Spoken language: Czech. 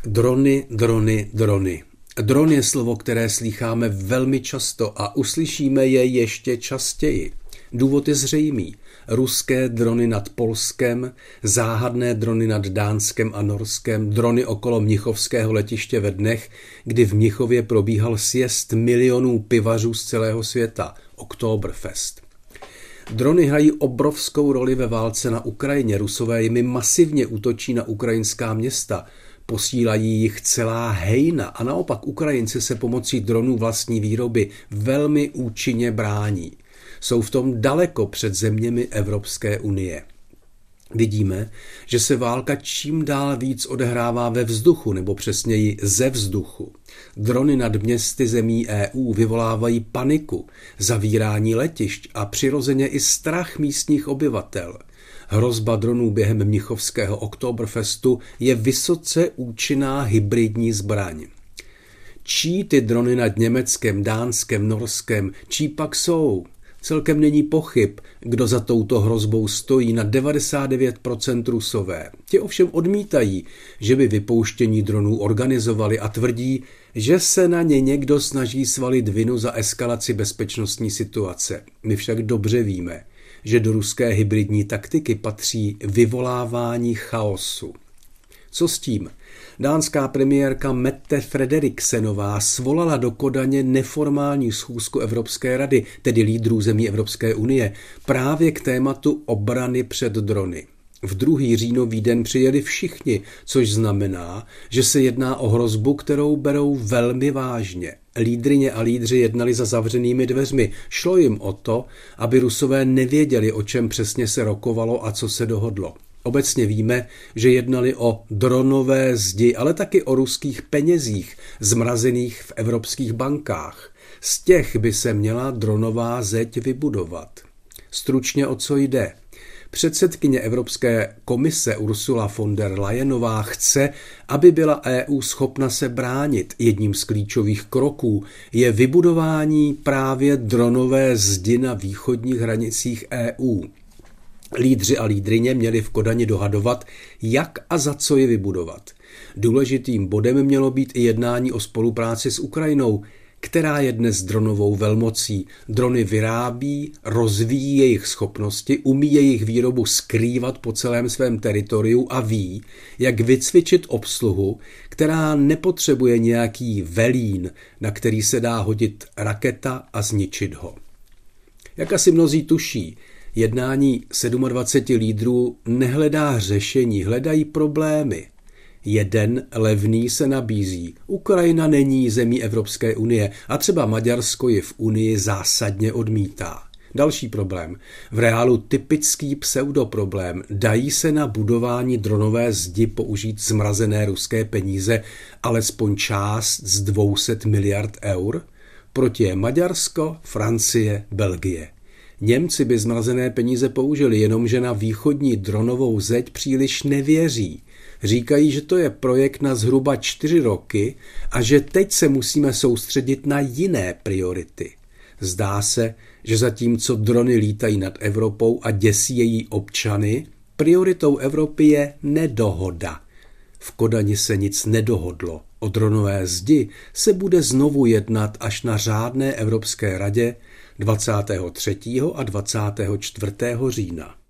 Drony, drony, drony. Dron je slovo, které slýcháme velmi často a uslyšíme je ještě častěji. Důvod je zřejmý. Ruské drony nad Polskem, záhadné drony nad Dánskem a Norskem, drony okolo mnichovského letiště ve dnech, kdy v Mnichově probíhal sjezd milionů pivařů z celého světa, Oktoberfest. Drony hrají obrovskou roli ve válce na Ukrajině. Rusové jimi masivně útočí na ukrajinská města, posílají jich celá hejna a naopak Ukrajinci se pomocí dronů vlastní výroby velmi účinně brání. Jsou v tom daleko před zeměmi Evropské unie. Vidíme, že se válka čím dál víc odehrává ve vzduchu, nebo přesněji ze vzduchu. Drony nad městy zemí EU vyvolávají paniku, zavírání letišť a přirozeně i strach místních obyvatel. Hrozba dronů během mnichovského Oktoberfestu je vysoce účinná hybridní zbraň. Čí ty drony nad Německem, Dánskem, Norskem, čí pak jsou? Celkem není pochyb, kdo za touto hrozbou stojí, na 99% Rusové. Ti ovšem odmítají, že by vypouštění dronů organizovali a tvrdí, že se na ně někdo snaží svalit vinu za eskalaci bezpečnostní situace. My však dobře víme, že do ruské hybridní taktiky patří vyvolávání chaosu. Co s tím? Dánská premiérka Mette Frederiksenová svolala do Kodaně neformální schůzku Evropské rady, tedy lídrů zemí Evropské unie, právě k tématu obrany před drony. V 2. říjnový den přijeli všichni, což znamená, že se jedná o hrozbu, kterou berou velmi vážně. Lídryně a lídři jednali za zavřenými dveřmi. Šlo jim o to, aby Rusové nevěděli, o čem přesně se rokovalo a co se dohodlo. Obecně víme, že jednali o dronové zdi, ale taky o ruských penězích, zmrazených v evropských bankách. Z těch by se měla dronová zeď vybudovat. Stručně o co jde? Předsedkyně Evropské komise Ursula von der Leyenová chce, aby byla EU schopna se bránit. Jedním z klíčových kroků je vybudování právě dronové zdi na východních hranicích EU. Lídři a lídryně měli v Kodani dohadovat, jak a za co je vybudovat. Důležitým bodem mělo být i jednání o spolupráci s Ukrajinou, která je dnes dronovou velmocí. Drony vyrábí, rozvíjí jejich schopnosti, umí jejich výrobu skrývat po celém svém teritoriu a ví, jak vycvičit obsluhu, která nepotřebuje nějaký velín, na který se dá hodit raketa a zničit ho. Jak asi mnozí tuší, jednání 27 lídrů nehledá řešení, hledají problémy. Jeden levný se nabízí. Ukrajina není zemí Evropské unie a třeba Maďarsko ji v unii zásadně odmítá. Další problém. V reálu typický pseudoproblém. Dají se na budování dronové zdi použít zmrazené ruské peníze alespoň část z 200 miliard eur? Proti je Maďarsko, Francie, Belgie. Němci by zmrazené peníze použili, jenomže na východní dronovou zeď příliš nevěří. Říkají, že to je projekt na zhruba 4 roky a že teď se musíme soustředit na jiné priority. Zdá se, že zatímco drony lítají nad Evropou a děsí její občany, prioritou Evropy je nedohoda. V Kodani se nic nedohodlo. O dronové zdi se bude znovu jednat až na řádné Evropské radě 23. a 24. října.